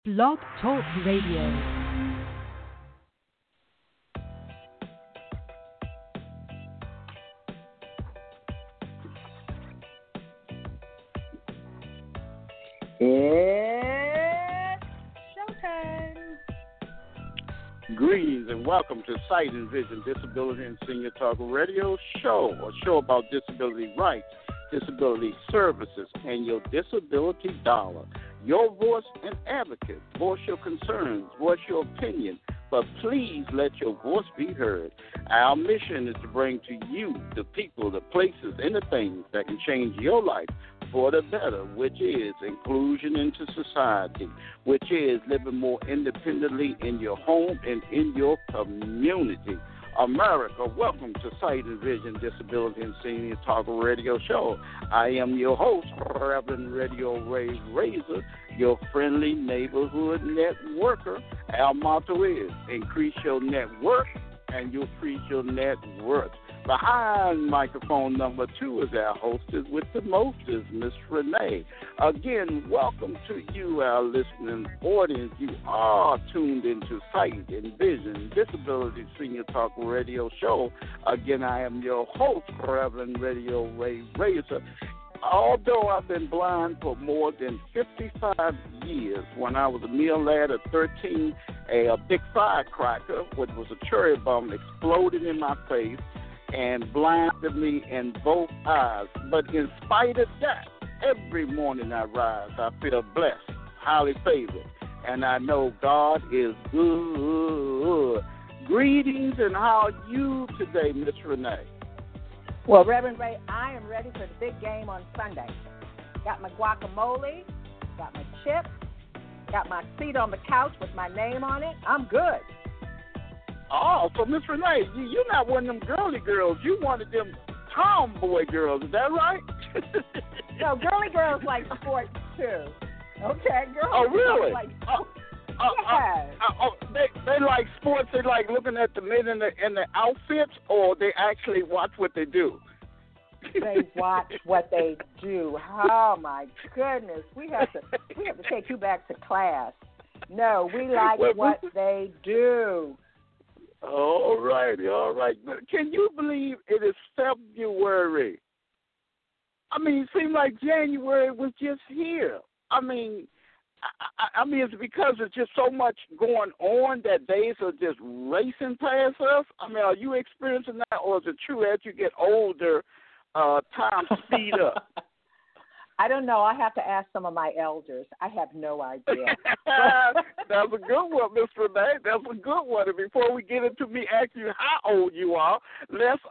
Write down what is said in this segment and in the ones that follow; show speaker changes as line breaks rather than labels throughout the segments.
Blog Talk Radio.
It's showtime.
Greetings and welcome to Sight and Vision Disability and Senior Talk Radio Show, a show about disability rights, disability services, and your disability dollar. Your voice and advocate. Voice your concerns, voice your opinion, but please let your voice be heard. Our mission is to bring to you the people, the places, and the things that can change your life for the better, which is inclusion into society, which is living more independently in your home and in your community. America, welcome to Sight and Vision Disability and Senior Talk Radio Show. I am your host, Reverend Radio Ray Razor, your friendly neighborhood networker. Our motto is increase your network and you'll increase your net worth. Behind microphone number 2 is our hostess with the mostest, Miss Renee. Again, welcome to you, our listening audience. You are tuned into Sight and Vision Disability Senior Talk Radio Show. Again, I am your host, Reverend Radio Ray Razor. Although I've been blind for more than 55 years, when I was a mere lad of 13, a big firecracker, which was a cherry bomb, exploded in my face and blinded me in both eyes. But in spite of that, every morning I rise, I feel blessed, highly favored, and I know God is good. Greetings, and how are you today, Miss Renee?
Well, Reverend Ray, I am ready for the big game on Sunday. Got my guacamole, got my chips, got my seat on the couch with my name on it. I'm good.
Oh, so Miss Renee, you're not one of them girly girls. You one of them tomboy girls. Is that right?
No, girly girls like sports too. Okay, girls.
Oh, really?
Like
yes. They like sports. They like looking at the men in the outfits, or they actually watch what they do.
They watch what they do. Oh my goodness, we have to take you back to class. No, we like what they do.
All righty. But can you believe it is February? I mean, it seems like January was just here. I mean, it's because there's just so much going on that days are just racing past us. I mean, are you experiencing that, or is it true as you get older, time speed up?
I don't know. I have to ask some of my elders. I have no idea.
That's a good one, Miss Renee. That's a good one. And before we get into me asking you how old you are, let's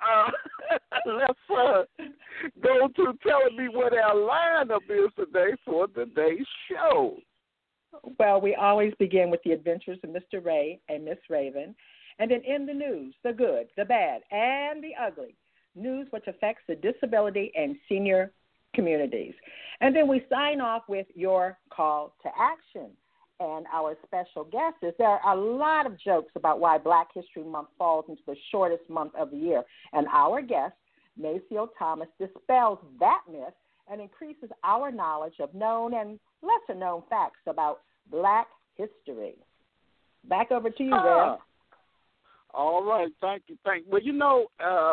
go to telling me what our lineup is today for today's show.
Well, we always begin with the adventures of Mr. Ray and Miss Raven, and then in the news, the good, the bad, and the ugly, news which affects the disability and senior communities. And then we sign off with your call to action. And our special guest is there are a lot of jokes about why Black History Month falls into the shortest month of the year. And our guest, Maceo Thomas, dispels that myth and increases our knowledge of known and lesser known facts about Black history. Back over to you, Rev.
All right, thank you. Well, you know,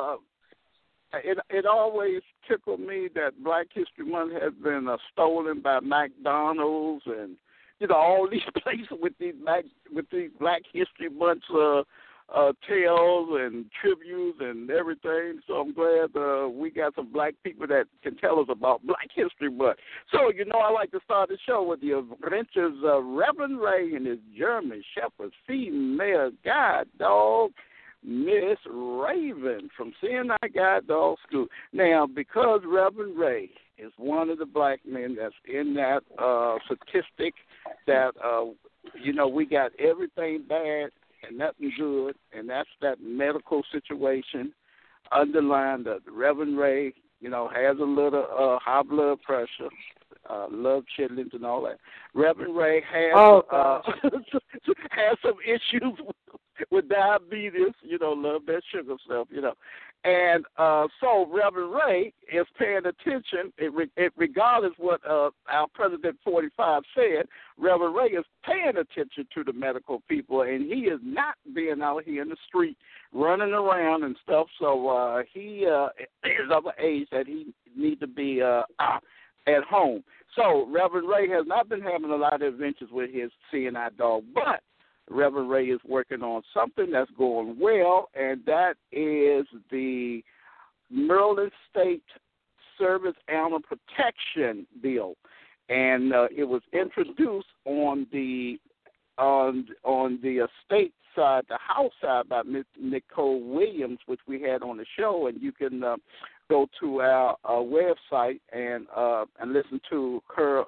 It always tickled me that Black History Month has been stolen by McDonald's and all these places with these Black History Month tales and tributes and everything. So I'm glad we got some black people that can tell us about Black History Month. So I like to start the show with the adventures of Reverend Ray and his German Shepherd female guide dog, Miss Raven from CNI Guide Dog School. Now, because Reverend Ray is one of the black men that's in that statistic that, we got everything bad and nothing good, and that's that medical situation underlined that Reverend Ray, has a little high blood pressure, love chitlins and all that. Reverend Ray has has some issues with diabetes, love that sugar stuff, And so Reverend Ray is paying attention, regardless what our President 45 said. Reverend Ray is paying attention to the medical people, and he is not being out here in the street running around and stuff. So he is of an age that he needs to be at home. So Reverend Ray has not been having a lot of adventures with his CNI dog, but Reverend Ray is working on something that's going well, and that is the Maryland State Service Animal Protection Bill, and it was introduced on the state side, the House side, by Ms. Nicole Williams, which we had on the show, and you can go to our website and listen to her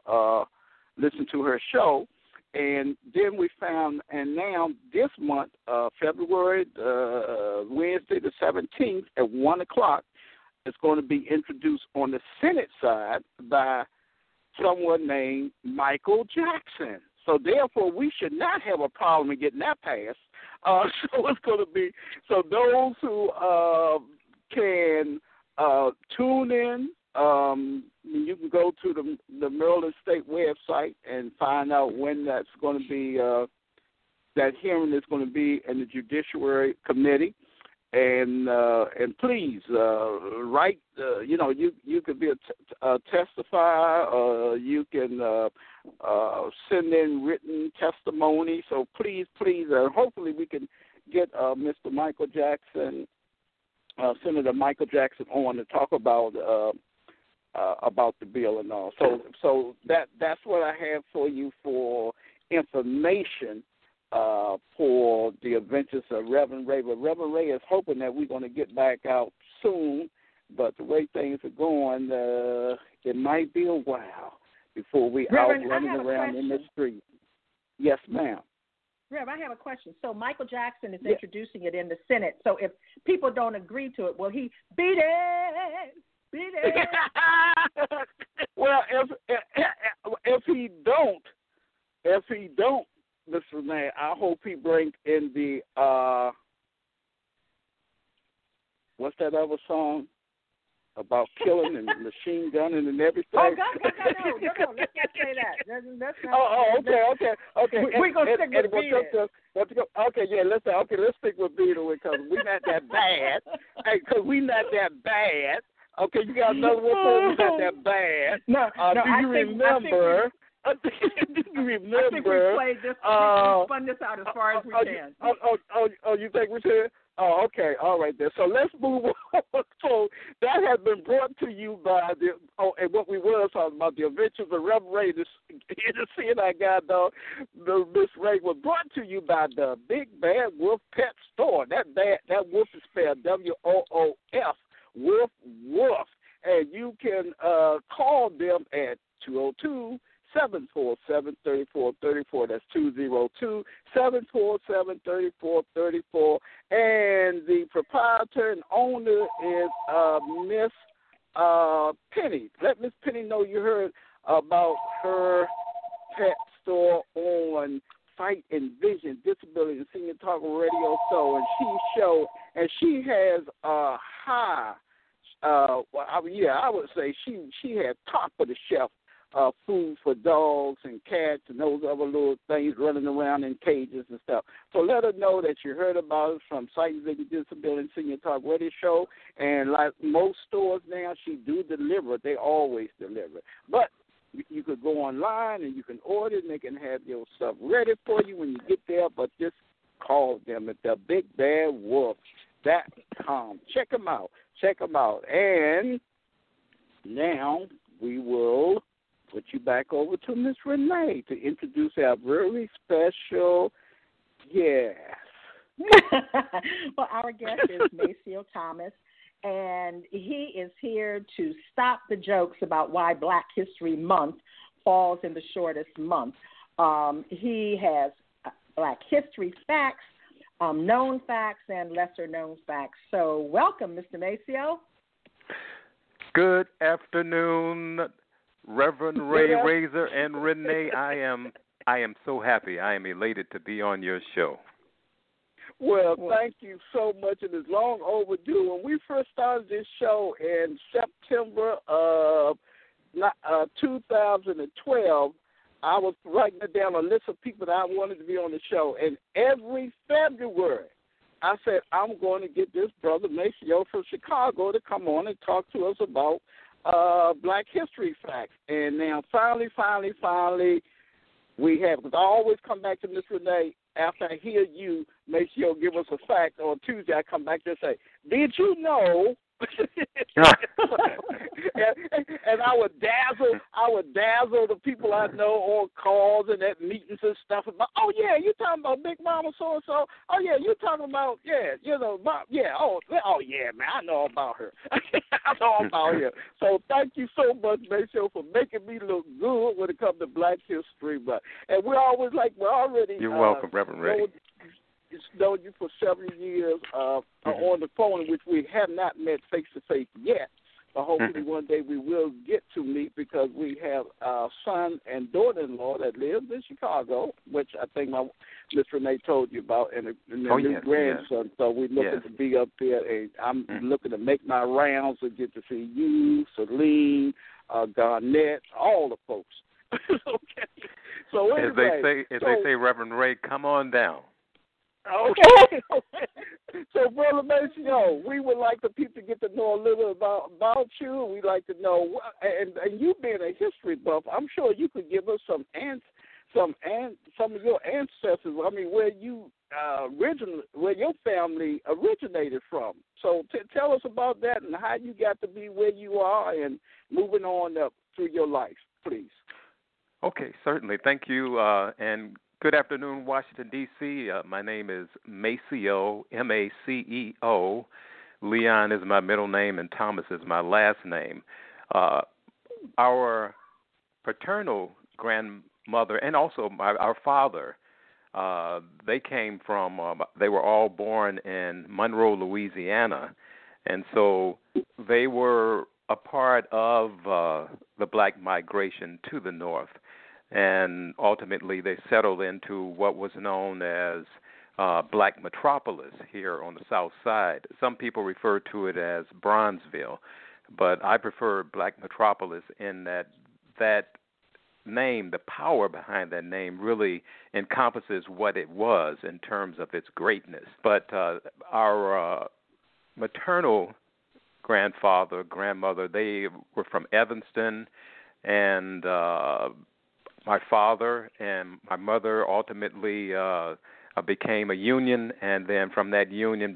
show. And then we found, and now this month, February, Wednesday the 17th at 1 o'clock, it's going to be introduced on the Senate side by someone named Michael Jackson. So therefore, we should not have a problem in getting that passed. So it's going to be, so those who can tune in, you can go to the Maryland State website and find out when that's going to be, that hearing is going to be in the Judiciary Committee. And please write. You could be a testifier. You can send in written testimony. So please, hopefully we can get Mr. Michael Jackson, Senator Michael Jackson, on to talk about the bill and all. So that's what I have for you for information. For the adventures of Reverend Ray. But Reverend Ray is hoping that we're going to get back out soon, but the way things are going, it might be a while before we
Reverend,
out running around in the street. Yes, ma'am.
Rev, I have a question. So Michael Jackson is introducing it in the Senate. So if people don't agree to it, will he beat it? Beat it?
Well, if he don't, Mr. Renee, I hope he brings in the what's that other song about killing and machine gunning and everything?
Oh, no, let's not say that. That's not,
okay.
We're going to stick with Beat
It. Let's stick with Beat It because we're not that bad. Because we're not that bad. Okay, you got another one for we're not that bad. Do you remember? I think we
played this. We spun this out as far as we can.
You think we should? Oh, okay. All right then. So let's move on. So that has been brought to you by and what we were talking about, the Adventures of Reverend Ray, the CNI guy, dog. Miss Ray was brought to you by the Big Bad Wolf Pet Store. That wolf is spelled WOOF, Wolf. And you can call them at 202-747-3434. That's 202-747-3434. And the proprietor and owner is Miss Penny. Let Miss Penny know you heard about her pet store on Sight and Vision Disability and Senior Talk Radio show, and she has a high. I would say she had top of the shelf food for dogs and cats and those other little things running around in cages and stuff. So let her know that you heard about it from Sight and Vision Disability and Senior Talk Radio show. And like most stores now, she do deliver. They always deliver. But you could go online and you can order it and they can have your stuff ready for you when you get there. But just call them at the Big Bad Wolf.com. Check them out. And now we will put you back over to Miss Renee to introduce our very special guest.
Well, our guest is Maceo Thomas, and he is here to stop the jokes about why Black History Month falls in the shortest month. He has Black history facts, known facts, and lesser-known facts. So welcome, Mr. Maceo.
Good afternoon, Reverend Ray Razor and Renee. I am so happy. I am elated to be on your show.
Well, thank you so much. It is long overdue. When we first started this show in September of 2012, I was writing down a list of people that I wanted to be on the show. And every February, I said, I'm going to get this brother Maceo from Chicago to come on and talk to us about Black history facts. And now finally, we have, because I always come back to Miss Renee after I hear you, Maceo, give us a fact. On Tuesday, I come back to say, did you know? and I would dazzle the people I know on calls and at meetings and stuff about, oh yeah, you talking about Big Mama so and so? Oh yeah, you talking about oh yeah, man, I know about her. I know about her. So thank you so much, Maceo, for making me look good when it comes to Black history. And we're already
you're welcome, Reverend Ray.
Known you for several years on the phone, which we have not met face-to-face yet. But hopefully one day we will get to meet, because we have a son and daughter-in-law that lives in Chicago, which I think Miss Renee told you about, and a new grandson. Yes. So we're looking to be up there, and I'm looking to make my rounds and get to see you, Celine, Garnett, all the folks. Okay. So anyway,
they say, Reverend Ray, come on down.
Okay. So, Brother Maceo, we would like the people to get to know a little about you. We'd like to know, and you being a history buff, I'm sure you could give us some of your ancestors. I mean, where your family originated from. So, tell us about that and how you got to be where you are and moving on up through your life, please.
Okay, certainly. Thank you, and good afternoon, Washington, D.C. My name is Maceo, M-A-C-E-O. Leon is my middle name, and Thomas is my last name. Our paternal grandmother and also our father, they came from, they were all born in Monroe, Louisiana, and so they were a part of the Black migration to the North. And ultimately, they settled into what was known as Black Metropolis here on the South Side. Some people refer to it as Bronzeville, but I prefer Black Metropolis in that name, the power behind that name really encompasses what it was in terms of its greatness. But our maternal grandmother, they were from Evanston, and my father and my mother ultimately became a union, and then from that union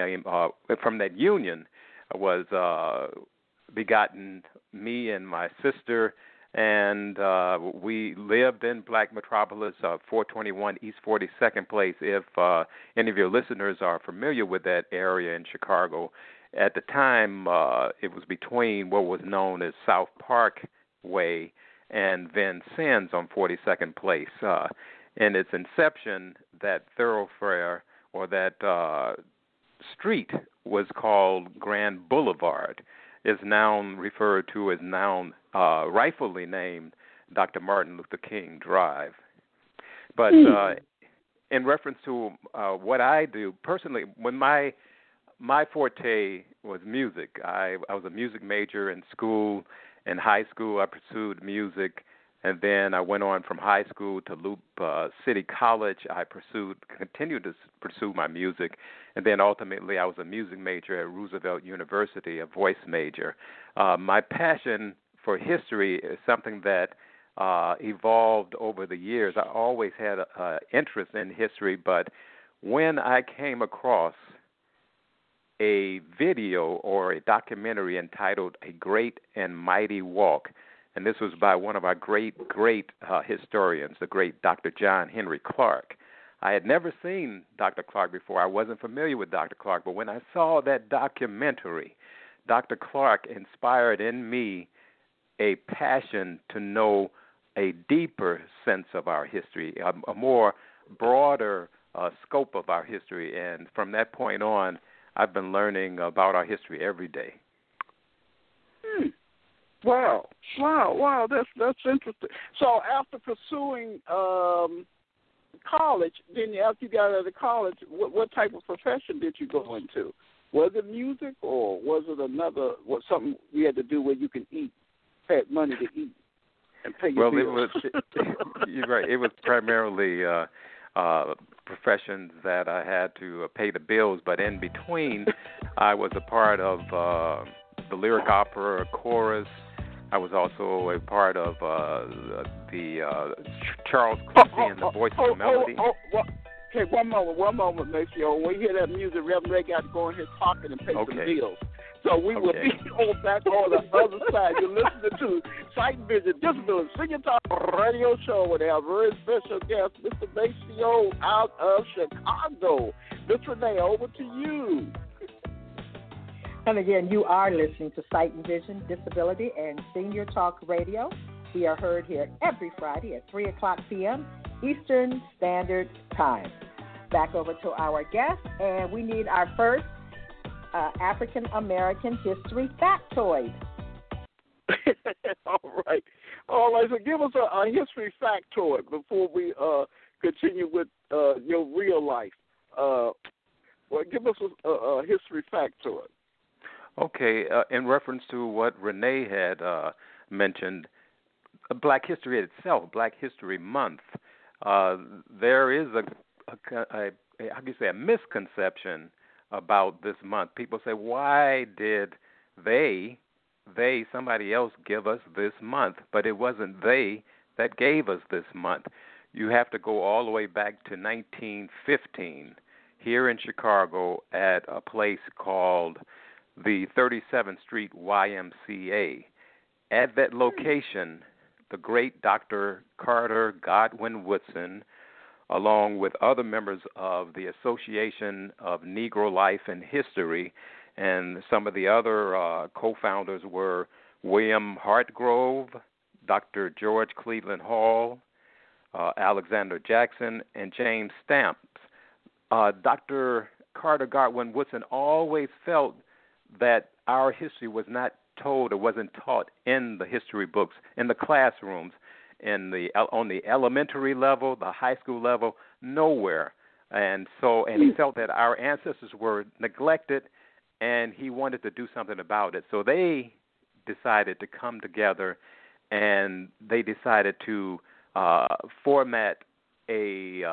was begotten me and my sister, and we lived in Black Metropolis, 421 East 42nd Place. If any of your listeners are familiar with that area in Chicago, at the time it was between what was known as South Park Way and Vincennes on 42nd Place. In its inception, that thoroughfare or that street was called Grand Boulevard. Is now referred to as rightfully named Dr. Martin Luther King Drive. But in reference to what I do personally, when my forte was music, I was a music major in school. In high school, I pursued music, and then I went on from high school to Loop City College. I continued to pursue my music, and then ultimately I was a music major at Roosevelt University, a voice major. My passion for history is something that evolved over the years. I always had an interest in history, but when I came across a video or a documentary entitled A Great and Mighty Walk, and this was by one of our great historians, the great Dr. John Henry Clark. I had never seen Dr. Clark before. I wasn't familiar with Dr. Clark, but when I saw that documentary, Dr. Clark inspired in me a passion to know a deeper sense of our history, a more broader scope of our history, and from that point on, I've been learning about our history every day.
Wow, that's interesting. So after pursuing college, then after you got out of college, what type of profession did you go into? Was it music, or was it something you had to do where you can eat, had money to eat and pay your bills?
You're right. It was primarily professions that I had to pay the bills, but in between, I was a part of the lyric opera chorus. I was also a part of the Charles Quincy and the Voice of Melody.
Okay, one moment, Maceo. When we hear that music, Reverend Ray got to go in his pocket and pay some bills. So we will be back on the other side. You're listening to Sight and Vision Disability Senior Talk Radio Show with our very special guest, Mr. Maceo, out of Chicago. Miss Renee, over to you.
And again, you are listening to Sight and Vision Disability and Senior Talk Radio. We are heard here every Friday at 3 o'clock p.m. Eastern Standard Time. Back over to our guest, and we need our first African American history factoid.
All right. So give us a history factoid before we continue with your real life. Give us a history factoid.
Okay. In reference to what Renee had mentioned, Black History itself, Black History Month, there is a misconception about this month. People say, why did somebody else give us this month? But it wasn't they that gave us this month. You have to go all the way back to 1915 here in Chicago at a place called the 37th Street YMCA. At that location, the great Dr. Carter Godwin Woodson, along with other members of the Association of Negro Life and History, and some of the other co-founders were William Hartgrove, Dr. George Cleveland Hall, Alexander Jackson, and James Stamps. Dr. Carter Godwin Woodson always felt that our history was not told or wasn't taught in the history books, in the classrooms, on the elementary level, the high school level, nowhere. And he felt that our ancestors were neglected, and he wanted to do something about it. So they decided to come together, and they decided to format a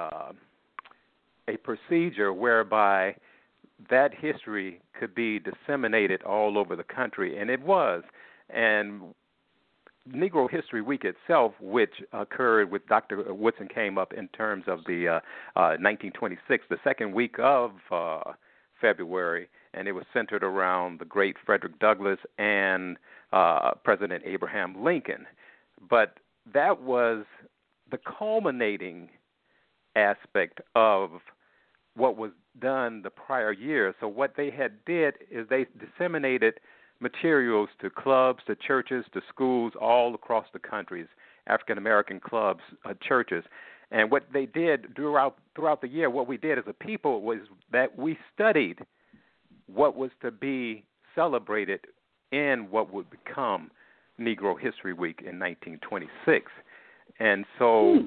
procedure whereby that history could be disseminated all over the country, and it was. And Negro History Week itself, which occurred with Dr. Woodson, came up in terms of the 1926, the second week of February, and it was centered around the great Frederick Douglass and President Abraham Lincoln. But that was the culminating aspect of what was done the prior year. So what they had did is they disseminated materials to clubs, to churches, to schools all across the countries, African-American clubs, churches. And what they did throughout the year, what we did as a people was that we studied what was to be celebrated in what would become Negro History Week in 1926. And so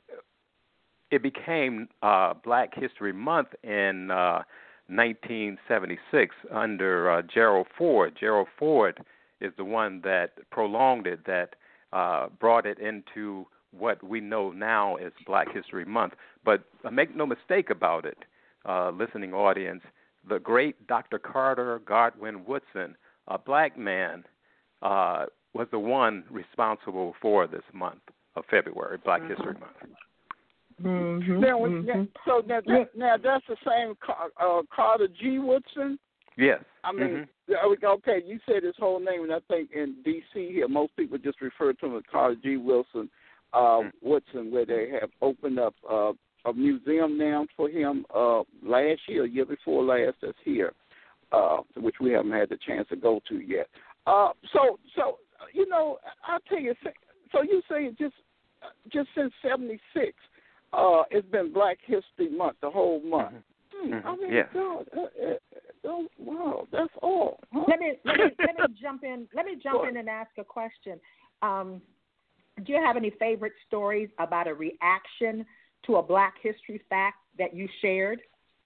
it became Black History Month in 1976 under Gerald Ford. Gerald Ford is the one that prolonged it, that brought it into what we know now as Black History Month. But make no mistake about it, listening audience, the great Dr. Carter Godwin Woodson, a black man, was the one responsible for this month of February, Black History Month.
Mm-hmm.
Now that's the same Carter G. Woodson?
Yes.
I mean, okay, you said his whole name, and I think in D.C. here, most people just refer to him as Carter G. Woodson, where they have opened up a museum now for him last year, year before last, that's here, which we haven't had the chance to go to yet. So you know, I'll tell you, so you say just since 76, it's been Black History Month, the whole month. I mean,
yes.
God, wow, that's all. Huh?
Let me jump in. Let me jump in and ask a question. Do you have any favorite stories about a reaction to a Black history fact that you shared?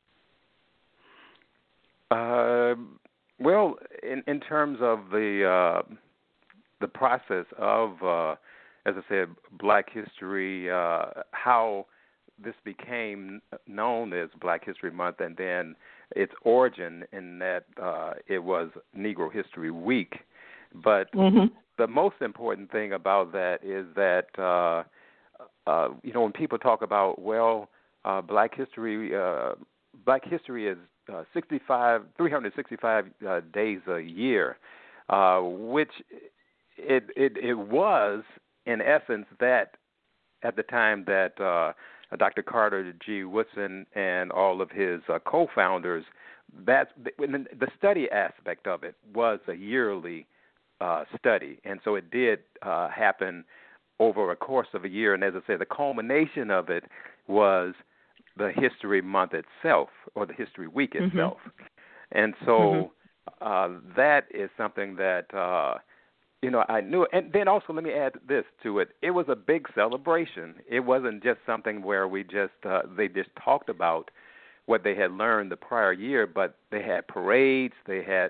Well, in terms of the process of, as I said, Black history, how this became known as Black History Month, and then its origin in that it was Negro History Week. But the most important thing about that is that, when people talk about, Black history is 365 days a year, which it was, in essence, that at the time that Dr. Carter G. Woodson and all of his co-founders, the study aspect of it was a yearly study, and so it did happen over a course of a year. And as I said, the culmination of it was the History Month itself, or the History Week itself. And so that is something that I knew. And then also, let me add this to it. It was a big celebration. It wasn't just something where they just talked about what they had learned the prior year, but they had parades, they had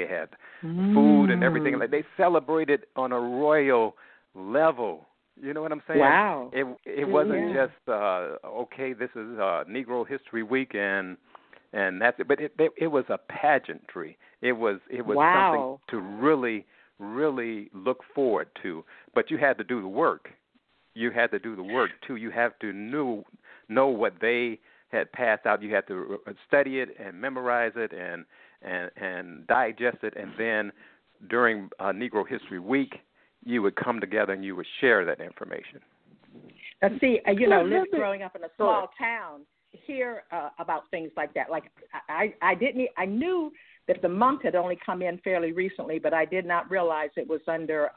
food and everything. Like, they celebrated on a royal level. You know what I'm saying?
Wow.
It wasn't just okay, this is Negro History Week and that's it. But it was a pageantry. It was something to really, really look forward to. But you had to do the work. You had to do the work too. You have to know what they had passed out. You had to study it and memorize it and digest it, and then during Negro History Week, you would come together and you would share that information.
Now, see, growing up in a small town, hear about things like that. Like I knew that the month had only come in fairly recently, but I did not realize it was under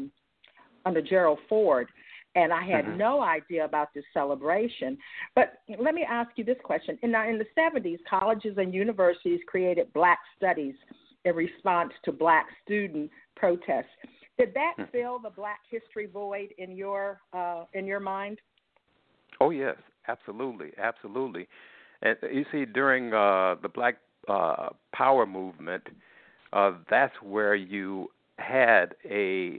Gerald Ford, and I had no idea about this celebration. But let me ask you this question. In the 70s, colleges and universities created Black Studies in response to Black student protests. Did that fill the Black history void in your mind?
Oh yes, absolutely. And you see, during the Black Power movement, that's where you had a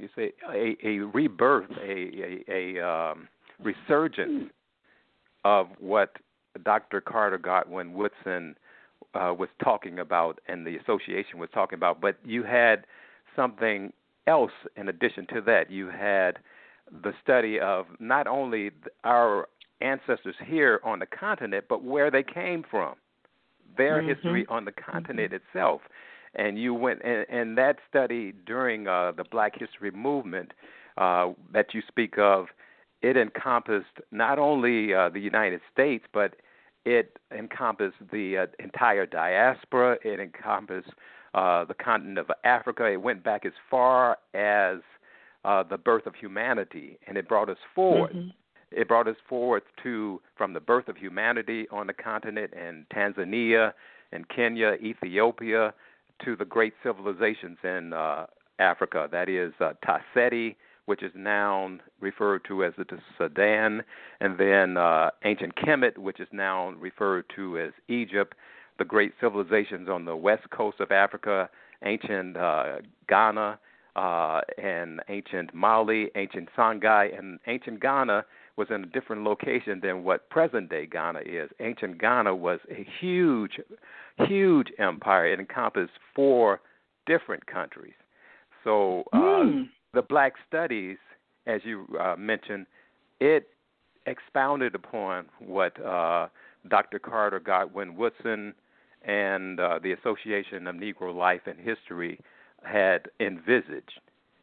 rebirth, a resurgence of what Dr. Carter Godwin Woodson was talking about and the association was talking about. But you had something else in addition to that. You had the study of not only our ancestors here on the continent, but where they came from, their history on the continent itself. And you went and that study during the Black History movement that you speak of, it encompassed not only the United States, but it encompassed the entire diaspora. It encompassed the continent of Africa. It went back as far as the birth of humanity, and it brought us forward. It brought us forward from the birth of humanity on the continent in Tanzania and Kenya, Ethiopia, to the great civilizations in Africa. That is Tasseti, which is now referred to as the Sudan, and then ancient Kemet, which is now referred to as Egypt, the great civilizations on the west coast of Africa, ancient Ghana, and ancient Mali, ancient Songhai, and ancient Ghana was in a different location than what present-day Ghana is. Ancient Ghana was a huge, huge empire. It encompassed 4 different countries. So the Black Studies, as you mentioned, it expounded upon what Dr. Carter Godwin Woodson and the Association of Negro Life and History had envisaged.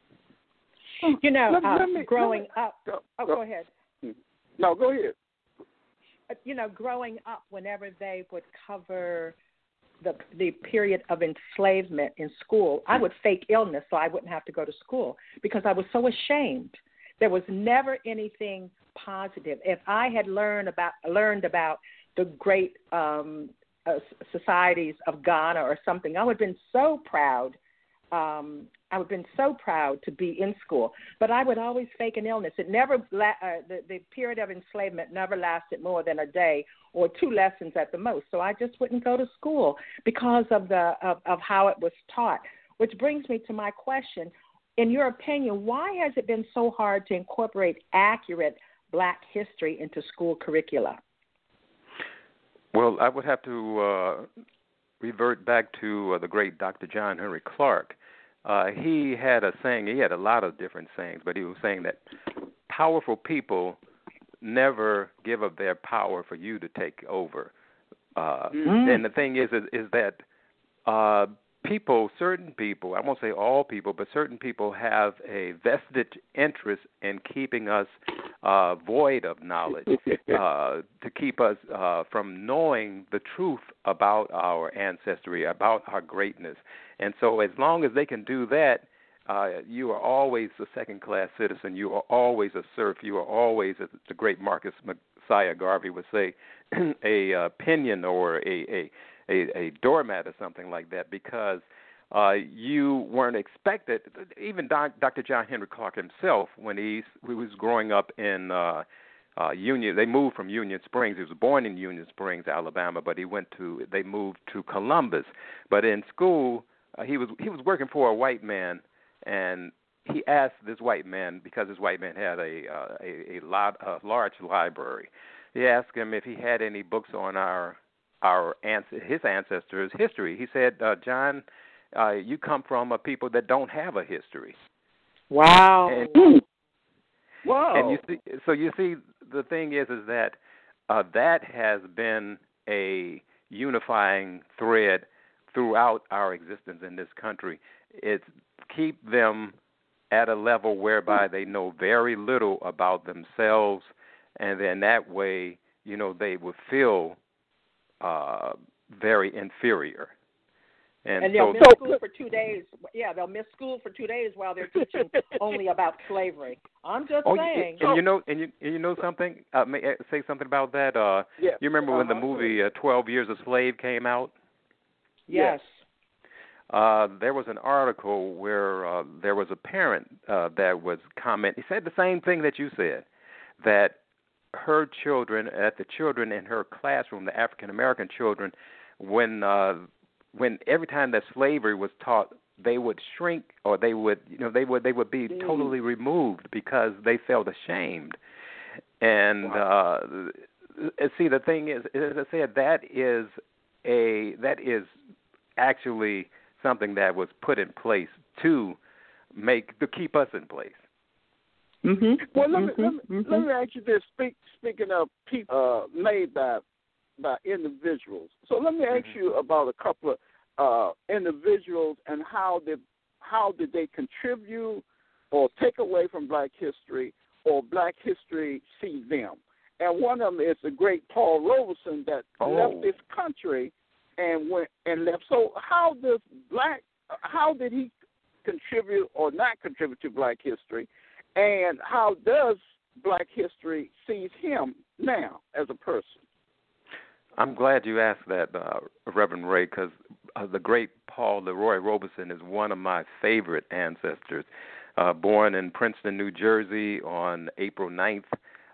Growing up. Go ahead.
No, go ahead.
Growing up, whenever they would cover the period of enslavement in school, I would fake illness so I wouldn't have to go to school because I was so ashamed. There was never anything positive. If I had learned about the great societies of Ghana or something, I would have been so proud I would have been so proud to be in school, but I would always fake an illness. It never, the period of enslavement never lasted more than a day or 2 lessons at the most. So I just wouldn't go to school because of of how it was taught. Which brings me to my question. In your opinion, why has it been so hard to incorporate accurate Black history into school curricula?
Well, I would have to revert back to the great Dr. John Henry Clark. He had a saying, he had a lot of different sayings, but he was saying that powerful people never give up their power for you to take over. And the thing is that people, certain people, I won't say all people, but certain people have a vested interest in keeping us void of knowledge, to keep us from knowing the truth about our ancestry, about our greatness. And so as long as they can do that, you are always a second-class citizen. You are always a serf. You are always, as the great Marcus Messiah Garvey would say, a pinion or a doormat or something like that, because you weren't expected. Even Dr. John Henry Clark himself, when he was growing up in Union, they moved from Union Springs. He was born in Union Springs, Alabama, but they moved to Columbus. But in school, he was working for a white man, and he asked this white man, because this white man had a large library. He asked him if he had any books on his ancestors' history. He said, John, you come from a people that don't have a history.
Wow.
Wow.
And you see, the thing is that that has been a unifying thread throughout our existence in this country. It's keep them at a level whereby they know very little about themselves, and then that way, they would feel very inferior.
And they'll miss school for 2 days. Yeah, they'll miss school for 2 days while they're teaching only about slavery. I'm just saying.
And you know something? May I say something about that?
Yes.
You remember when the movie 12 Years a Slave came out?
Yes.
There was an article where there was a parent that was commenting. He said the same thing that you said, that her children, the children in her classroom, the African American children, when every time that slavery was taught, they would shrink, or they would be totally removed because they felt ashamed. And see, the thing is, as I said, that is actually something that was put in place to keep us in place.
Mm-hmm. Well, let me ask you this. Speaking of people made by individuals, so let me ask you about a couple of individuals and how did they contribute or take away from Black history, or Black history see them. And one of them is the great Paul Robeson that left this country and went and left. So how did he contribute or not contribute to Black history? And how does Black history see him now as a person?
I'm glad you asked that, Reverend Ray, because the great Paul Leroy Robeson is one of my favorite ancestors. Born in Princeton, New Jersey on April 9th,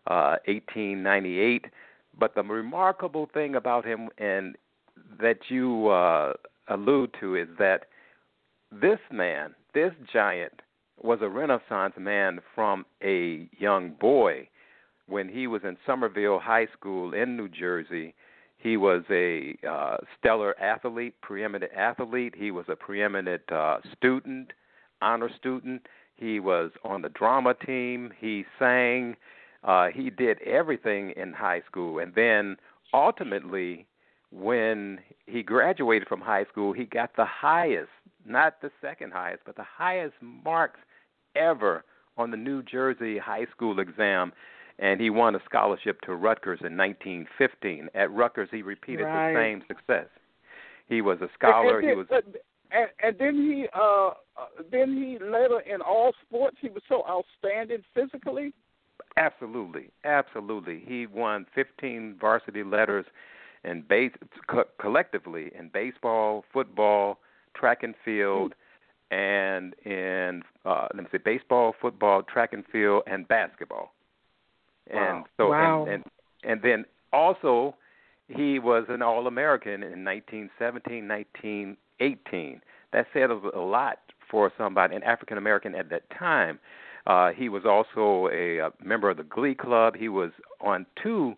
1898. But the remarkable thing about him, and that you allude to, is that this man, this giant, was a Renaissance man from a young boy. When he was in Somerville High School in New Jersey, he was a stellar athlete, preeminent athlete. He was a preeminent student, honor student. He was on the drama team. He sang. He did everything in high school. And then ultimately, when he graduated from high school, he got the highest, not the second highest, but the highest marks ever on the New Jersey high school exam, and he won a scholarship to Rutgers in 1915. At Rutgers, he repeated the same success. He was a scholar.
And then he later in all sports, he was so outstanding physically.
Absolutely. He won 15 varsity letters collectively in baseball, football, track and field, and in baseball, football, track and field, and basketball. And so,
wow.
and then also, he was an All-American in 1917, 1918. That said a lot for somebody, an African American at that time. He was also a member of the Glee Club. He was on 2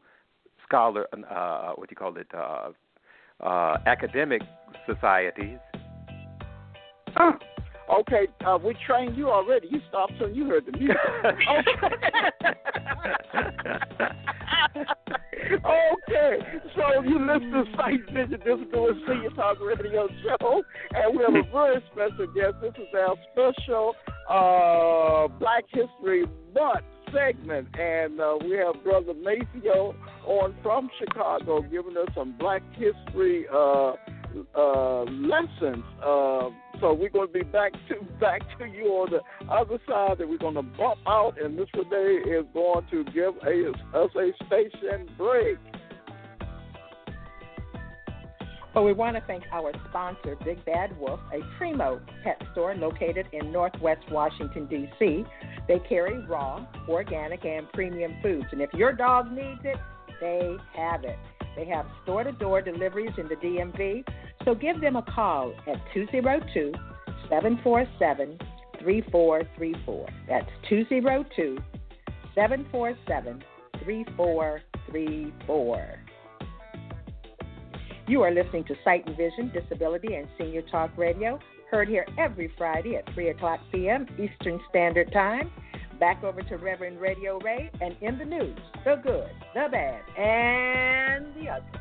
academic societies.
Okay, we trained you already. You stopped till you heard the music. Okay, so you listen to Sight Vision Disability Senior Talk Radio Show, and we have a very special guest. This is our special Black History Month segment, and we have Brother Maceo on from Chicago giving us some Black History lessons. So we're going to be back to you on the other side, and we're going to bump out, and Ms. Renee is going to give us a station break.
Well, we want to thank our sponsor, Big Bad Wolf, a primo pet store located in Northwest Washington, D.C. They carry raw, organic, and premium foods, and if your dog needs it, they have it. They have store-to-door deliveries in the DMV, so give them a call at 202-747-3434. That's 202-747-3434. You are listening to Sight and Vision, Disability, and Senior Talk Radio, heard here every Friday at 3 o'clock p.m. Eastern Standard Time. Back over to Reverend Radio Ray, and in the news, the good, the bad, and the ugly.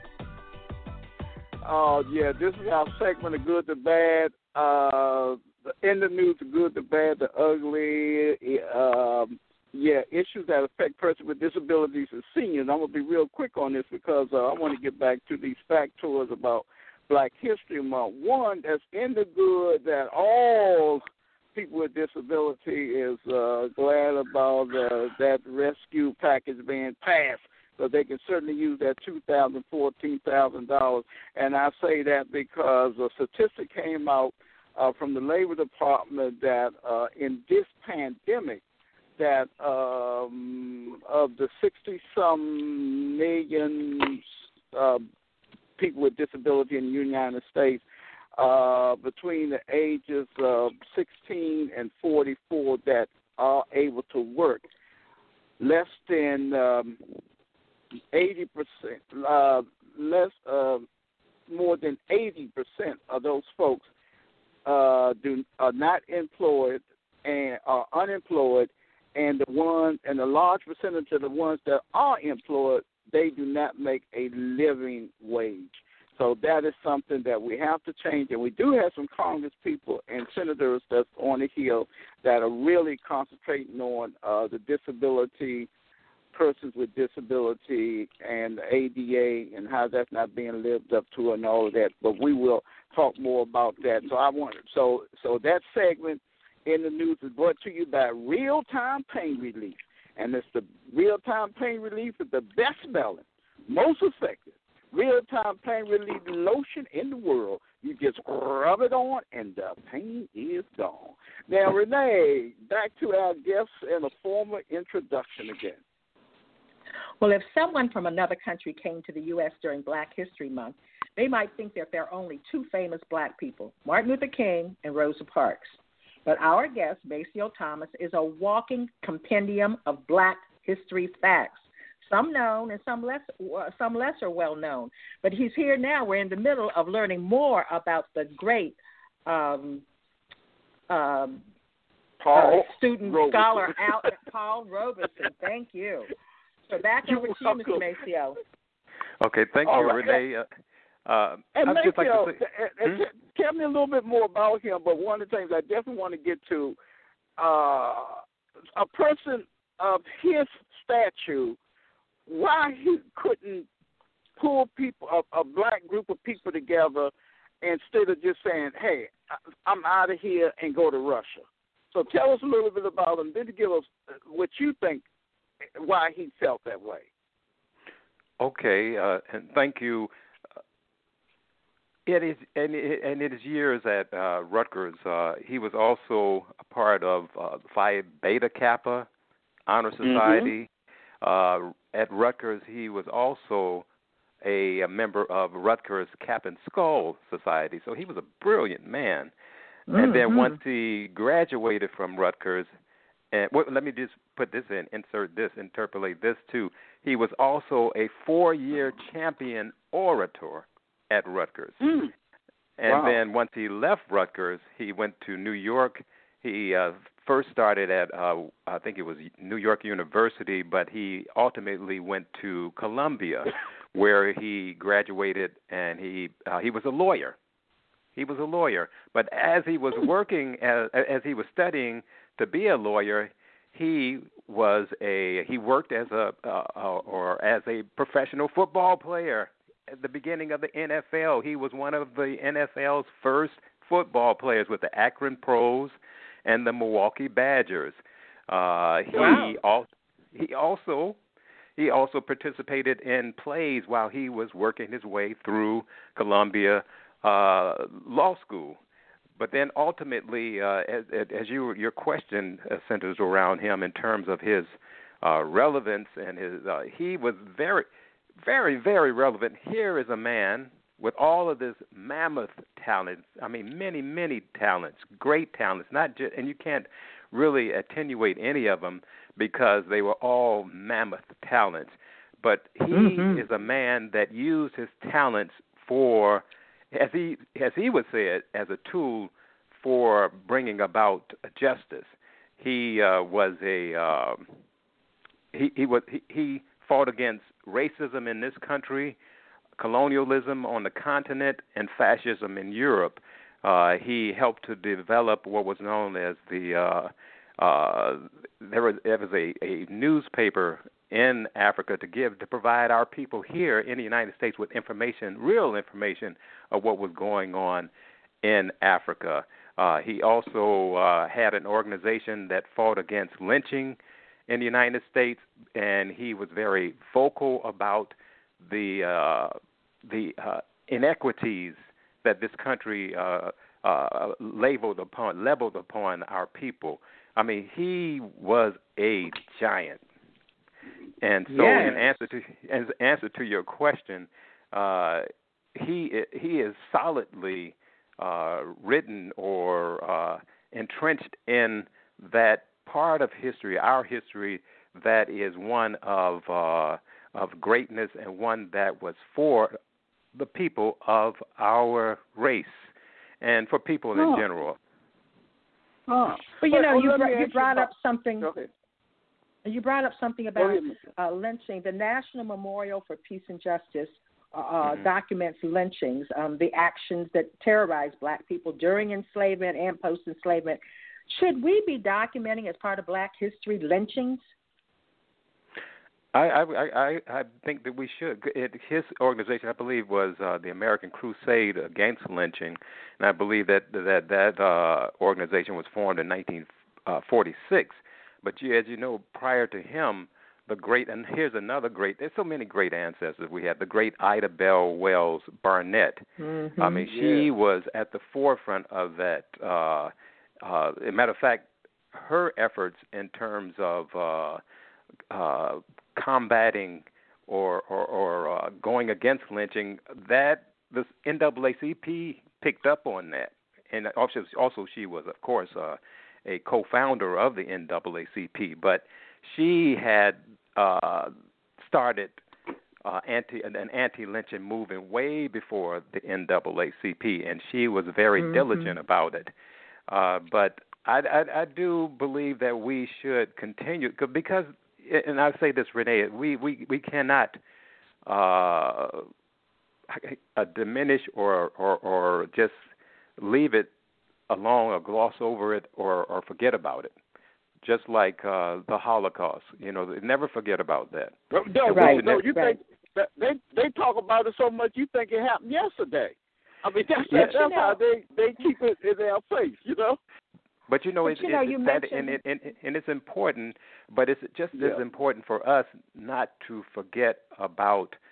Oh, yeah, this is our segment, the good, the bad, in the news, the good, the bad, the ugly, issues that affect persons with disabilities and seniors. I'm going to be real quick on this because I want to get back to these factoids about Black History Month. One, that's in the good that all people with disability is glad about that rescue package being passed, so they can certainly use that $2,000, $14,000. And I say that because a statistic came out from the Labor Department that in this pandemic, that of the 60-some million people with disability in the United States, between the ages of 16 and 44 that are able to work, less than 80%, more than 80% of those folks are not employed and are unemployed, and the large percentage of the ones that are employed, they do not make a living wage. So that is something that we have to change, and we do have some Congress people and senators that's on the Hill that are really concentrating on the disability, persons with disability, and the ADA and how that's not being lived up to and all of that. But we will talk more about that. So so that segment in the news is brought to you by Real Time Pain Relief, and it's the Real Time Pain Relief is the best smelling, most effective real-time pain relief lotion in the world. You just rub it on, and the pain is gone. Now, Renee, back to our guests and a former introduction again.
Well, if someone from another country came to the U.S. during Black History Month, they might think that there are only 2 famous black people, Martin Luther King and Rosa Parks. But our guest, Maceo Thomas, is a walking compendium of black history facts. Some known and some lesser well known. But he's here now. We're in the middle of learning more about the great student scholar Paul Robeson. Thank you. So back over to you, Mr. Maceo.
Okay, thank you, right. Renee.
And Maceo, tell me a little bit more about him. But one of the things I definitely want to get to, a person of his stature, why he couldn't pull people, a black group of people together, instead of just saying, hey, I'm out of here and go to Russia. So tell us a little bit about him, then to give us what you think, why he felt that way.
Okay, and thank you. It is, and in his years at Rutgers, he was also a part of Phi Beta Kappa Honor Society. At Rutgers, he was also a member of Rutgers Cap and Skull Society. So he was a brilliant man. And then once he graduated from Rutgers, and let me just put this in, interpolate this too. He was also a 4-year champion orator at Rutgers. And then once he left Rutgers, he went to New York. He first started at, I think it was New York University, but he ultimately went to Columbia, where he graduated, and he was a lawyer. He was a lawyer. But as he was working, as he was studying to be a lawyer, he worked as a professional football player. At the beginning of the NFL, he was one of the NFL's first football players with the Akron Pros and the Milwaukee Badgers. He also participated in plays while he was working his way through Columbia Law School. But then ultimately, as your question centers around him in terms of his relevance and he was very, very, very relevant. Here is a man with all of this mammoth talent. I mean, many, many talents, great talents. Not just, and you can't really attenuate any of them because they were all mammoth talents. But he is a man that used his talents for, as he would say it, as a tool for bringing about justice. He he fought against racism in this country, colonialism on the continent, and fascism in Europe. He helped to develop what was known as there was a newspaper in Africa to provide our people here in the United States with information, real information of what was going on in Africa. He also had an organization that fought against lynching in the United States, and he was very vocal about the inequities that this country leveled upon our people. I mean, he was a giant. And so, in answer to your question, he is solidly written or entrenched in that part of history, our history, that is one of greatness and one that was for the people of our race and for people in general.
But you brought up something. You brought up something about lynching. The National Memorial for Peace and Justice documents lynchings, the actions that terrorized black people during enslavement and post-enslavement. Should we be documenting as part of Black history lynchings?
I think that we should. His organization, I believe, was the American Crusade Against Lynching, and I believe that organization was formed in 1946. But as you know, prior to him, and here's another great, there's so many great ancestors. We have the great Ida Bell Wells Barnett. I mean, she was at the forefront of that. As a matter of fact, her efforts in terms of combating or going against lynching, that the NAACP picked up on that. And also she was, of course, a co-founder of the NAACP, but she had started an anti-lynching movement way before the NAACP, and she was very diligent about it. But I do believe that we should continue because, and I say this, Renee, we cannot diminish or just leave it alone or gloss over it or forget about it. Just like the Holocaust, never forget about that.
You think that they talk about it so much, you think it happened yesterday. I mean, that's how they keep it in their face,
But it's that, and it's important, but it's just as important for us not to forget about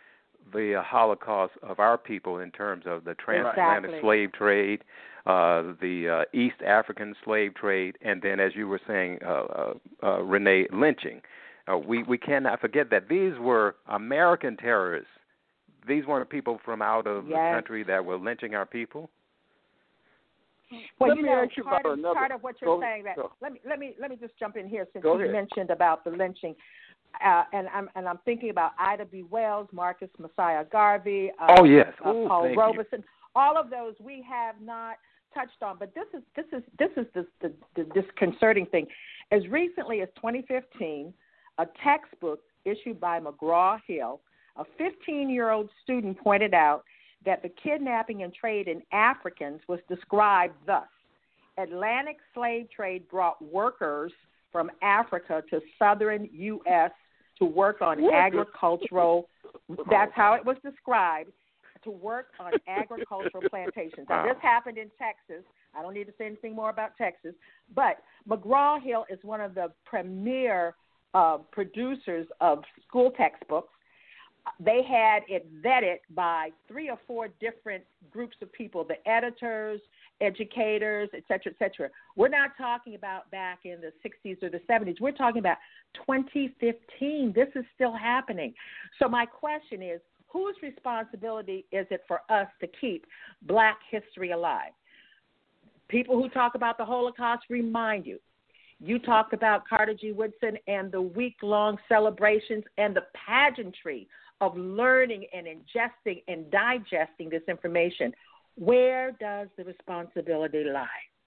the Holocaust of our people in terms of the transatlantic slave trade, the East African slave trade, and then, as you were saying, Renee, lynching. We cannot forget that these were American terrorists. These weren't people from out of the country that were lynching our people.
Well, part of what you're saying. Let me just jump in here since you mentioned about the lynching, and I'm thinking about Ida B. Wells, Marcus Messiah Garvey, Paul Robeson. All of those we have not touched on, but this is the disconcerting thing. As recently as 2015, a textbook issued by McGraw-Hill, a 15-year-old student pointed out that the kidnapping and trade in Africans was described thus: Atlantic slave trade brought workers from Africa to southern U.S. to work on agricultural, that's how it was described, to work on agricultural plantations. Now, this happened in Texas. I don't need to say anything more about Texas, but McGraw-Hill is one of the premier producers of school textbooks. They had it vetted by 3 or 4 different groups of people, the editors, educators, et cetera, et cetera. We're not talking about back in the 60s or the 70s. We're talking about 2015. This is still happening. So my question is, whose responsibility is it for us to keep Black history alive? People who talk about the Holocaust remind you. You talked about Carter G. Woodson and the week-long celebrations and the pageantry of learning and ingesting and digesting this information. Where does the responsibility lie?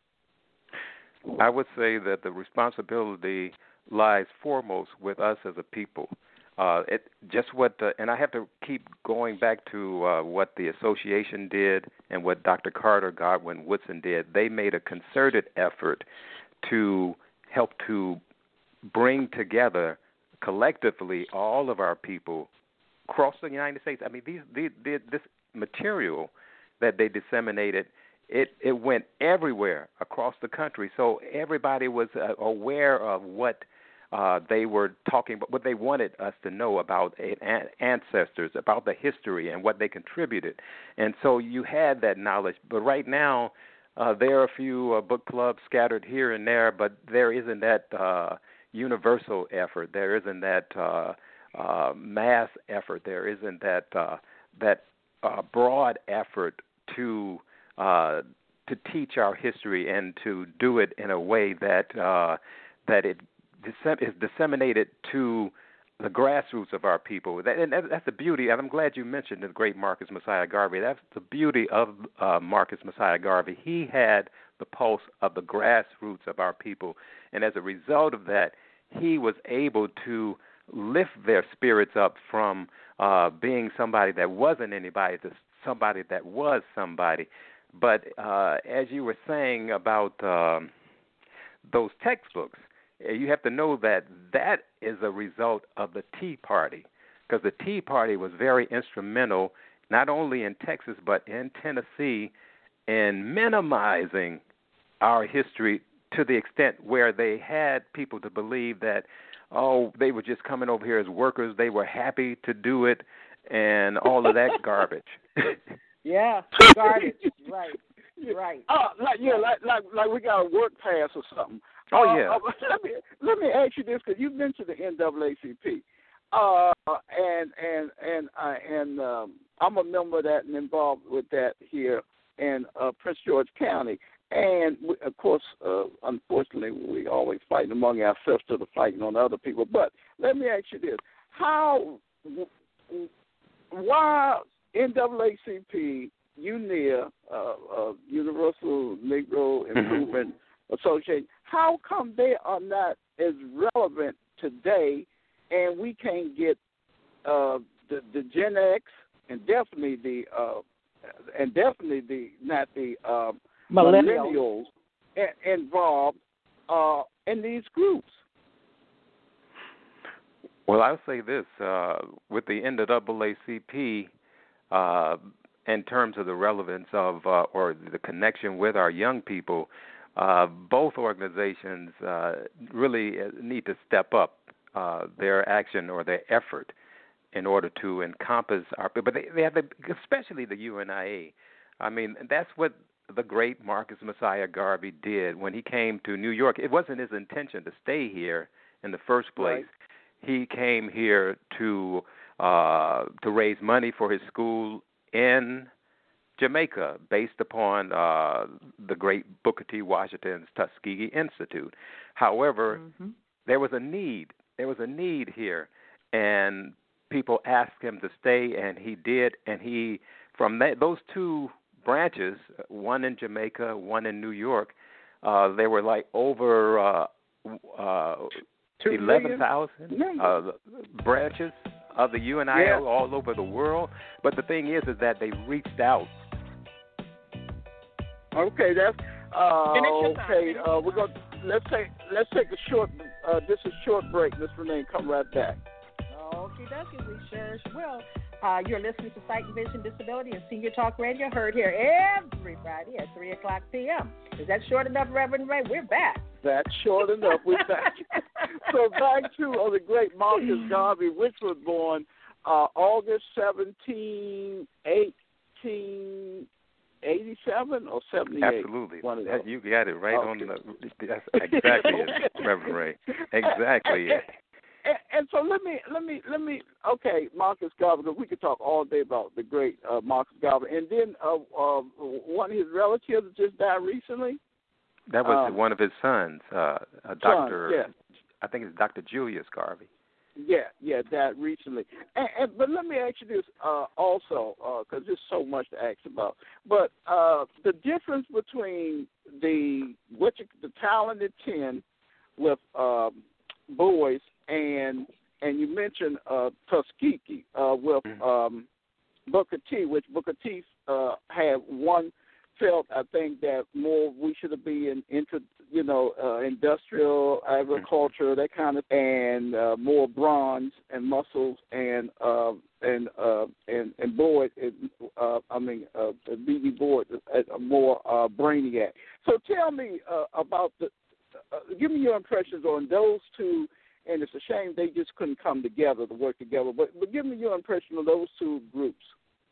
I would say that the responsibility lies foremost with us as a people. And I have to keep going back to what the association did and what Dr. Carter Godwin Woodson did. They made a concerted effort to help to bring together collectively all of our people across the United States. I mean, this material that they disseminated, it went everywhere across the country. So everybody was aware of what they were talking about, what they wanted us to know about ancestors, about the history and what they contributed. And so you had that knowledge. But right now, there are a few book clubs scattered here and there, but there isn't that universal effort. There isn't that mass effort. There isn't that broad effort to teach our history and to do it in a way that it is disseminated to the grassroots of our people. And that's the beauty, and I'm glad you mentioned the great Marcus Messiah Garvey. That's the beauty of Marcus Messiah Garvey. He had the pulse of the grassroots of our people, and as a result of that, he was able to lift their spirits up from being somebody that wasn't anybody to somebody that was somebody. But as you were saying about those textbooks, you have to know that that is a result of the Tea Party, because the Tea Party was very instrumental not only in Texas but in Tennessee in minimizing our history to the extent where they had people to believe that, they were just coming over here as workers, they were happy to do it, and all of that garbage.
Yeah, garbage, right.
Like we got a work pass or something.
Oh yeah.
Let me ask you this, because you mentioned the NAACP, and I'm a member of that and involved with that here in Prince George County, and we, of course, unfortunately, we always fighting among ourselves to the fighting on other people. But let me ask you this: why NAACP, UNIA, Universal Negro Improvement Association, how come they are not as relevant today, and we can't get the Gen X and definitely the not the millennials involved in these groups?
Well, I'll say this, with the NAACP, in terms of the relevance of or the connection with our young people, both organizations really need to step up their action or their effort in order to encompass our, but they have, especially the UNIA. I mean, that's what the great Marcus Messiah Garvey did when he came to New York. It wasn't his intention to stay here in the first place. Right. He came here to raise money for his school in Jamaica, based upon the great Booker T. Washington's Tuskegee Institute. However, there was a need. There was a need here, and people asked him to stay, and he did. And he, from those two branches, one in Jamaica, one in New York, they were like over 11,000 branches of the UNIO all over the world. But the thing is that they reached out.
Okay, that's okay. We're gonna let's take a short just a short break. Miss Renee, come right back.
Okie dokie, we sure will. You're listening to Sight and Vision Disability and Senior Talk Radio, heard here every Friday at 3 o'clock p.m. Is that short enough, Reverend Ray? We're back.
That's short enough. We're back. So back to the great Marcus Garvey, which was born August 17, 1887 or 78?
Absolutely. You got it right on the. That's exactly it, Reverend Ray. Exactly it.
And so let me. Okay, Marcus Garvey. Because we could talk all day about the great Marcus Garvey. And then one of his relatives just died recently.
That was one of his sons, Doctor.
Yeah.
I think it's Dr. Julius Garvey.
Yeah, died recently. But let me ask you this also, because there's so much to ask about. But the difference between the talented 10 with boys and you mentioned Tuskegee with Booker T, which Booker T had one felt, I think, that more we should be into industrial agriculture, that kind of, and more bronze and muscles and Boyd, B.B. Boyd, more brainiac. So tell me about give me your impressions on those two. And it's a shame they just couldn't come together to work together. But give me your impression of those two groups.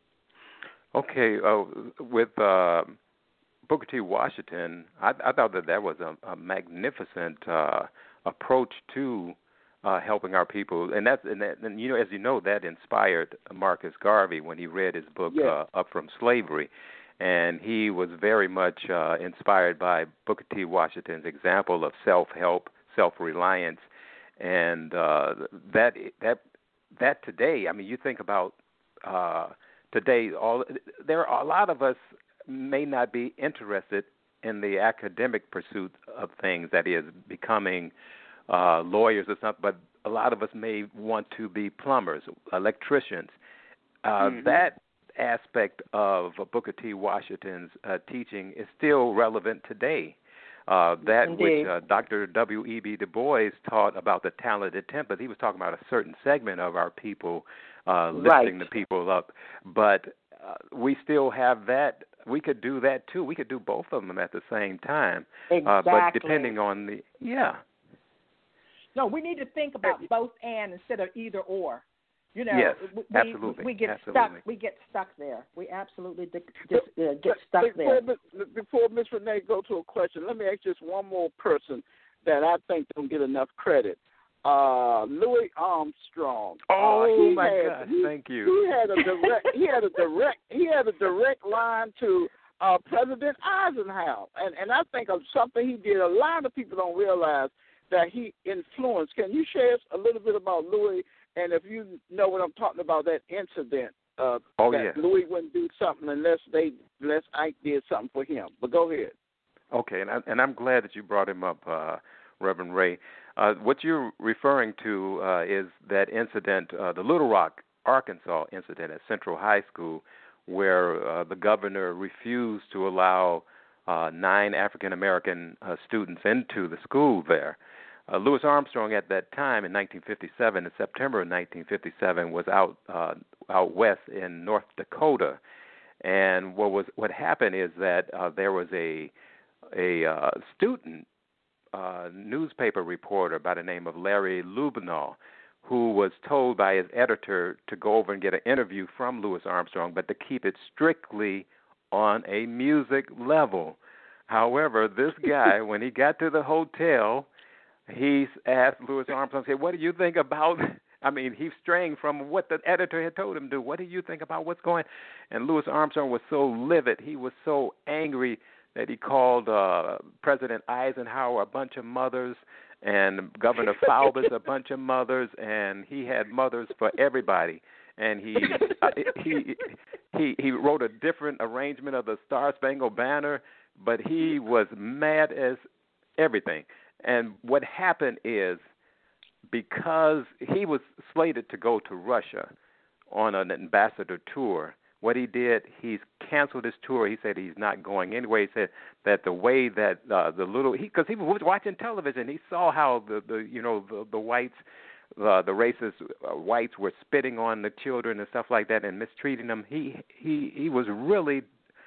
Okay, with Booker T. Washington, I thought that was a magnificent approach to helping our people, and as you know, that inspired Marcus Garvey when he read his book Up From Slavery, and he was very much inspired by Booker T. Washington's example of self-help, self-reliance. And that today, I mean, you think about today. There are a lot of us may not be interested in the academic pursuit of things, that is, becoming lawyers or something. But a lot of us may want to be plumbers, electricians. That aspect of Booker T. Washington's teaching is still relevant today. Which Dr. W.E.B. Du Bois taught about the talented 10, but he was talking about a certain segment of our people, lifting the people up. But we still have that. We could do that, too. We could do both of them at the same time.
Exactly.
But depending on the,
No, we need to think about both and instead of either or.
Yes, absolutely.
We get stuck. We get stuck there. We absolutely get stuck there.
Before Ms. Renee go to a question, let me ask just one more person that I think don't get enough credit. Louis Armstrong.
Oh my God! Thank you.
He had a direct line to President Eisenhower, and I think of something he did. A lot of people don't realize that he influenced. Can you share a little bit about Louis? And if you know what I'm talking about, that incident, Louis wouldn't do something unless Ike did something for him. But go ahead.
Okay, and I'm glad that you brought him up, Reverend Ray. What you're referring to is that incident, the Little Rock, Arkansas incident at Central High School, where the governor refused to allow 9 African-American students into the school there. Louis Armstrong at that time in 1957, in September of 1957, was out west in North Dakota, and what happened is that there was a student newspaper reporter by the name of Larry Lubenow who was told by his editor to go over and get an interview from Louis Armstrong, but to keep it strictly on a music level. However, this guy, when he got to the hotel, he asked Louis Armstrong, said, "What do you think about?" I mean, he's straying from what the editor had told him to do. "What do you think about what's going?" And Louis Armstrong was so livid. He was so angry that he called President Eisenhower a bunch of mothers and Governor Faubus a bunch of mothers, and he had mothers for everybody. And he wrote a different arrangement of the Star Spangled Banner, but he was mad as everything. And what happened is, because he was slated to go to Russia on an ambassador tour, what he did, he's canceled his tour. He said he's not going anyway. He said that the way that because he was watching television, he saw how the whites, the racist whites were spitting on the children and stuff like that and mistreating them. He was really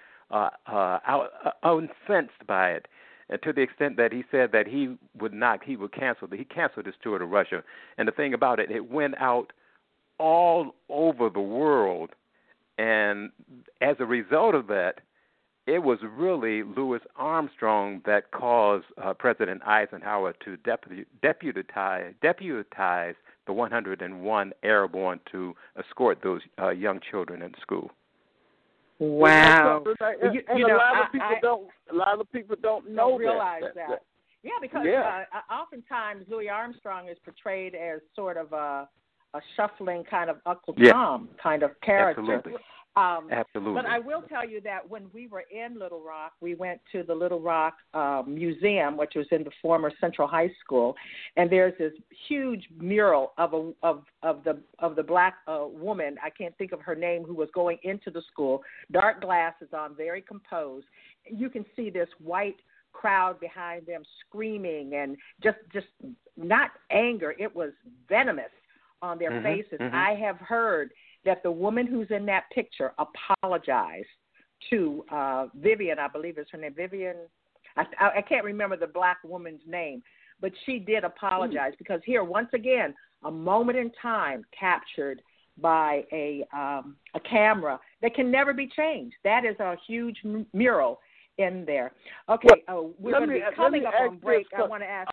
incensed by it. And to the extent that he said that he would cancel. He canceled his tour to Russia. And the thing about it, it went out all over the world. And as a result of that, it was really Louis Armstrong that caused President Eisenhower to deputize the 101 Airborne to escort those young children in school.
Wow!
And a lot of people don't know
realize that. Yeah, because oftentimes Louis Armstrong is portrayed as sort of a shuffling kind of Uncle Tom kind of character.
Absolutely. Absolutely.
But I will tell you that when we were in Little Rock, we went to the Little Rock Museum, which was in the former Central High School, and there's this huge mural of the black woman. I can't think of her name, who was going into the school. Dark glasses on, very composed. You can see this white crowd behind them screaming and just not anger. It was venomous on their faces. I have heard that the woman who's in that picture apologized to Vivian, I believe is her name, Vivian. I can't remember the black woman's name, but she did apologize because here, once again, a moment in time captured by a camera that can never be changed. That is a huge mural in there. Okay, we're going to be coming up on break. I want to ask.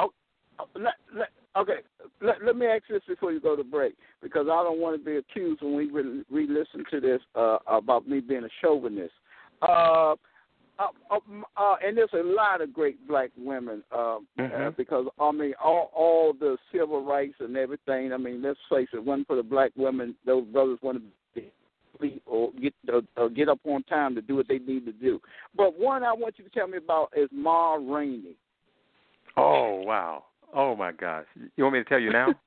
Let me ask this before you go to break, because I don't want to be accused when we re-listen to this about me being a chauvinist. And there's a lot of great black women because, I mean, all the civil rights and everything, I mean, let's face it, one for the black women, those brothers want to be or get up on time to do what they need to do. But one I want you to tell me about is Ma Rainey.
Oh, wow. Oh, my gosh. You want me to tell you now?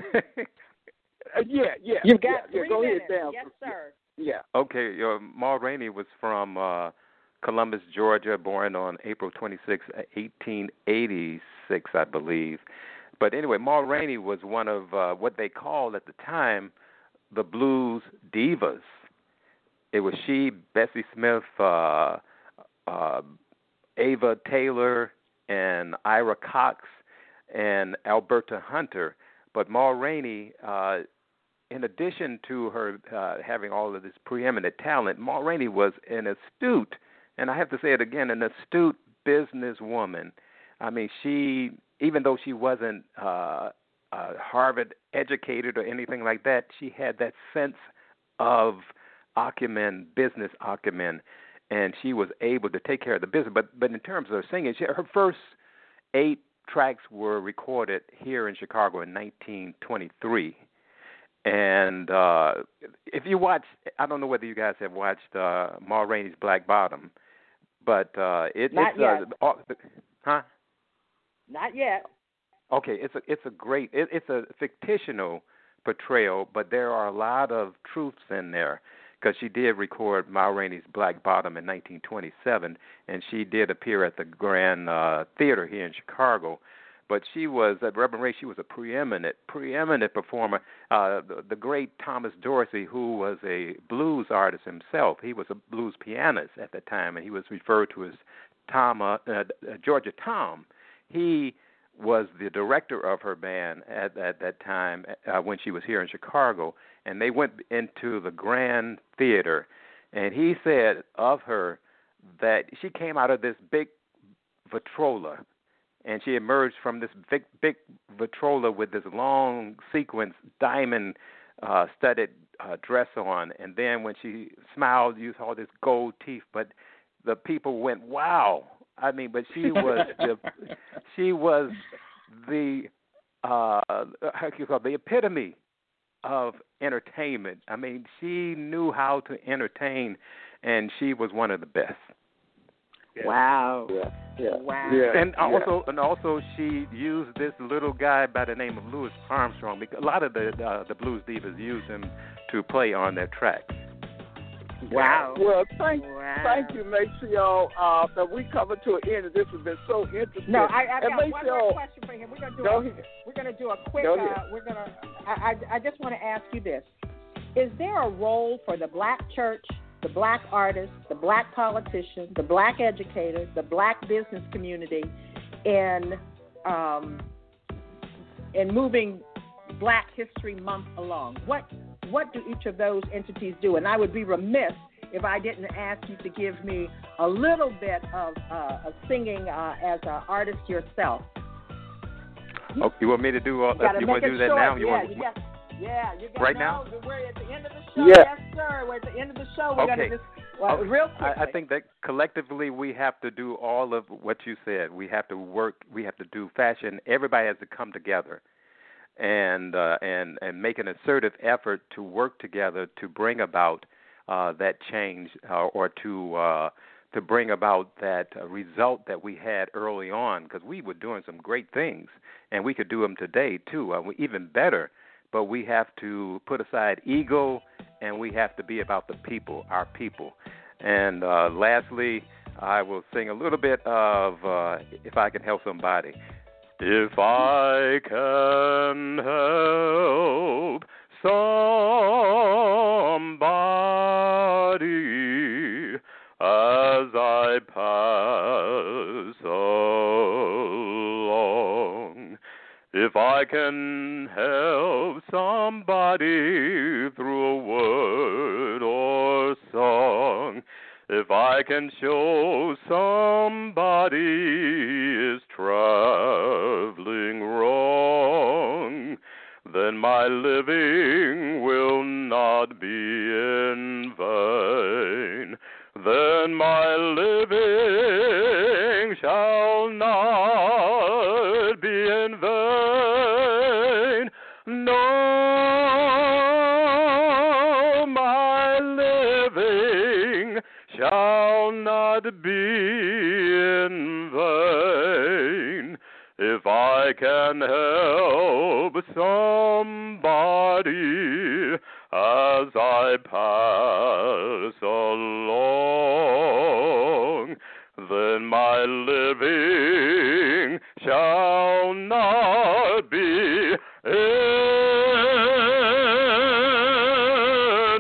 Yeah.
You've got 3
go
minutes.
ahead, Dan.
Yes, sir.
Yeah.
Okay. Ma Rainey was from Columbus, Georgia, born on April 26, 1886, I believe. But anyway, Ma Rainey was one of what they called at the time the blues divas. It was she, Bessie Smith, Ava Taylor, and Ira Cox, and Alberta Hunter. But Ma Rainey, in addition to her having all of this preeminent talent, Ma Rainey was an astute, and I have to say it again, an astute businesswoman. I mean, she, even though she wasn't Harvard educated or anything like that, she had that sense of acumen, business acumen, and she was able to take care of the business. But in terms of singing, her first 8 tracks were recorded here in Chicago in 1923. And if you watch, I don't know whether you guys have watched Ma Rainey's Black Bottom, but
Not yet.
Huh?
Not yet.
Okay, it's a great, it's a fictional portrayal, but there are a lot of truths in there, because she did record Ma Rainey's Black Bottom in 1927, and she did appear at the Grand Theater here in Chicago. But she was, at Reverend Ray, she was a preeminent performer. The great Thomas Dorsey, who was a blues artist himself, he was a blues pianist at the time, and he was referred to as Georgia Tom. He was the director of her band at that time when she was here in Chicago, and they went into the Grand Theater, and he said of her that she came out of this big Victrola, and she emerged from this big Victrola with this long sequence diamond studded dress on, and then when she smiled, you saw this gold teeth, but the people went, wow. I mean, but she was the the epitome of entertainment. I mean, she knew how to entertain, and she was one of the best.
Yeah.
Wow.
Yeah.
Wow.
Yeah.
And also she used this little guy by the name of Louis Armstrong, because a lot of the blues divas use him to play on their tracks.
Wow.
Well, thank you, Maceo. That we covered to an end, and this has been so interesting.
No, I've got one
Maceo,
more question for him. We're gonna do a quick. I just want to ask you this: is there a role for the black church, the black artist, the black politician, the black educator, the black business community in moving Black History Month along? What do each of those entities do? And I would be remiss if I didn't ask you to give me a little bit of singing as an artist yourself.
Oh, you want me to do all that? You want to do that now?
You got
right
now.
now?
We're at the end of the show.
Yeah.
Yes, sir. We're at the end of the show. We're going to just real quickly.
I think that collectively we have to do all of what you said. We have to work. We have to do fashion. Everybody has to come together and make an assertive effort to work together to bring about that change or to bring about that result that we had early on, because we were doing some great things, and we could do them today too, even better. But we have to put aside ego, and we have to be about the people, our people. And lastly, I will sing a little bit of If I Can Help Somebody. If I can help somebody as I pass along, if I can help somebody through a word or song, if I can show somebody is traveling wrong, then my living will not be in vain. Then my living shall not be in vain. No, my living shall not be in vain. If I can help somebody as I pass along, then my living shall not be in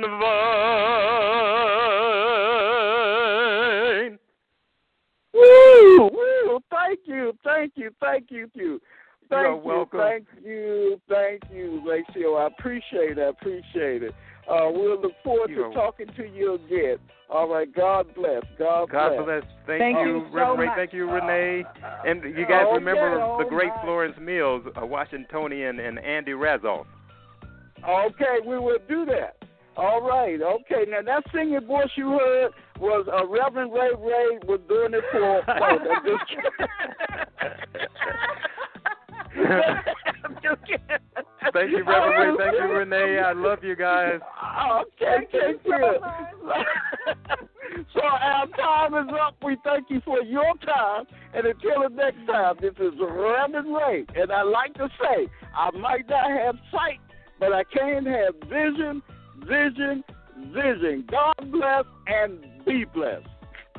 vain.
Woo! Thank you.
You're welcome.
Thank you, Maceo. I appreciate it. We'll look forward to talking to you again. All right, God bless. God
bless. Thank you, Reverend Ray. Thank you, Renee. And you guys remember the great Florence Mills, Washingtonian, and Andy Razoff.
Okay, we will do that. All right, okay. Now, that singing voice you heard was Reverend Ray was doing it for
Thank you, Reverend Ray. Thank you, Renee. I love you guys.
Okay, take care. So our time is up. We thank you for your time. And until the next time, this is Reverend Ray. And I like to say, I might not have sight, but I can have vision. God bless and be blessed.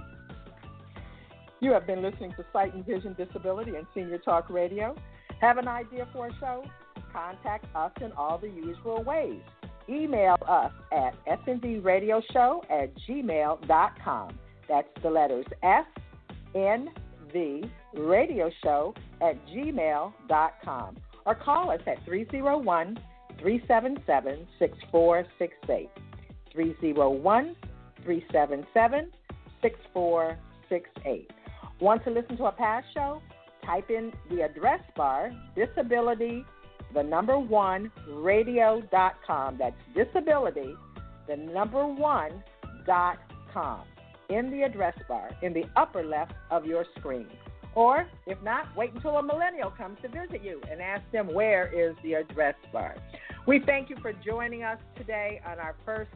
You have been listening to Sight and Vision Disability and Senior Talk Radio. Have an idea for a show? Contact us in all the usual ways. Email us at sndradioshow@gmail.com. That's the letters SND theradioshow@gmail.com or call us at 301-377-6468. 301-377-6468. Want to listen to a past show? Type in the address bar, disability1radio.com. That's disability1.com in the address bar in the upper left of your screen. Or, if not, wait until a millennial comes to visit you and ask them where is the address bar. We thank you for joining us today on our first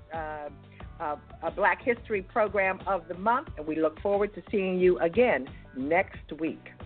Black History program of the month, and we look forward to seeing you again next week.